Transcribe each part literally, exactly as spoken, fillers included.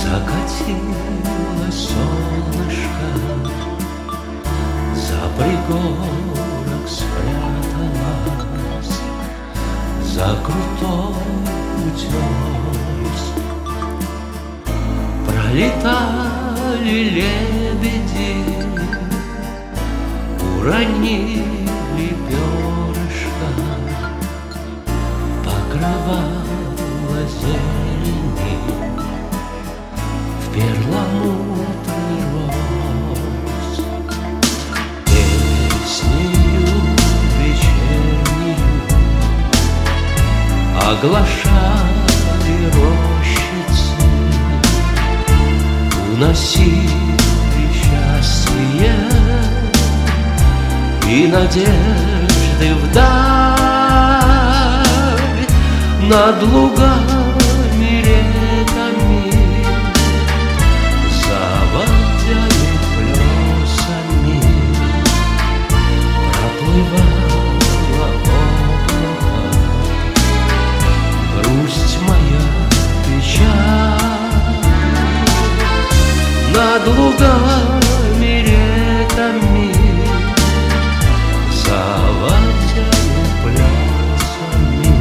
Закатилось солнышко, за пригорок спряталась, за крутой утес. Пролетали лебеди, уронили перышко, покрывало зелени перламутрный роз. Песнею вечернюю оглашали рощицы, уносили счастье и надежды вдаль над лугами, реками, заводями, плесами проплывало облако. Грусть моя, печаль над лугами, реками, заводями, плесами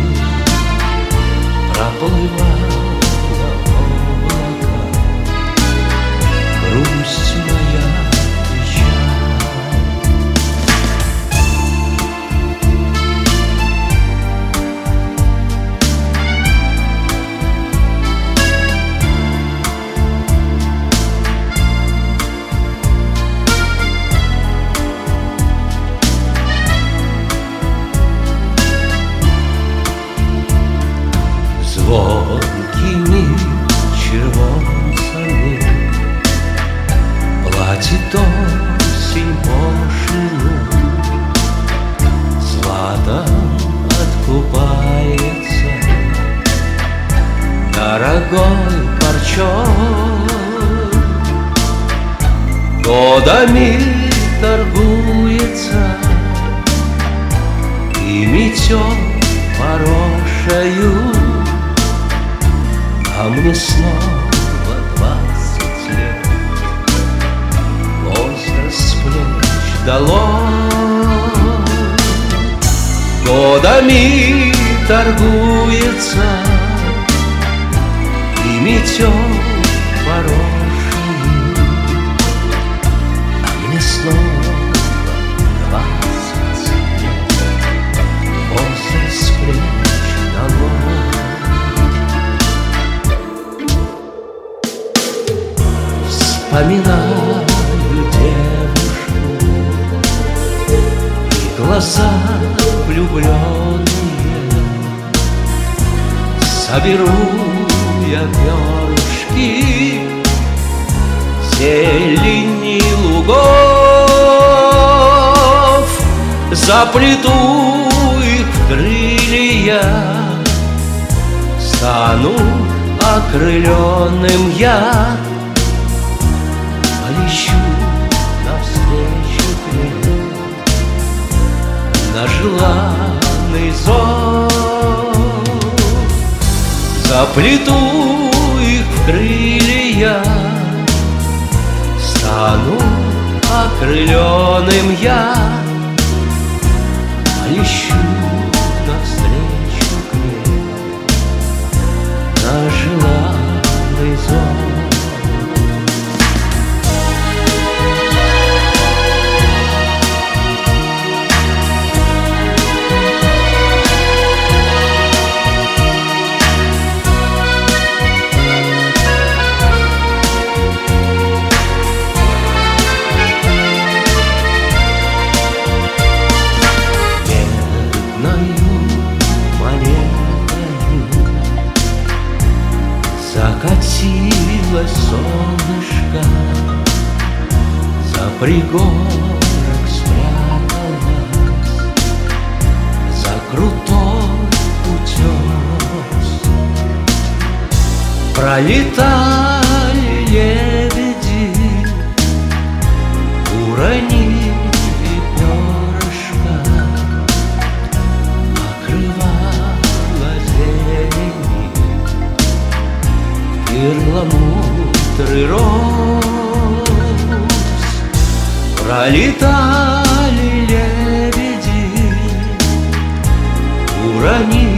проплывало облако. Грусть моя, печаль. Звонкими червонцами платит осень пошлину, златом откупается дорогой парчой. Годами торгуется и метет порошею, а мне снова двадцать лет. Возраст с плеч долой, годами торгуется и метет порошею, а мне снова двадцать лет. Возраст с плеч долой. Вспоминаю девушку и глаза влюбленные. Соберу я перышки зелени лугов, заплету их в крылья, стану окрыленным я. Полечу навстречу тебе на желанный зов, заплету их в крылья, стану окрыленным я. Полечу навстречу тебе на желанный зов. Закатилось солнышко, за пригорок спряталась, за крутой утес. Пролетали лебеди, уронили перышко, покрывало зелень перламутр. острый роз. Пролетали лебеди, уронили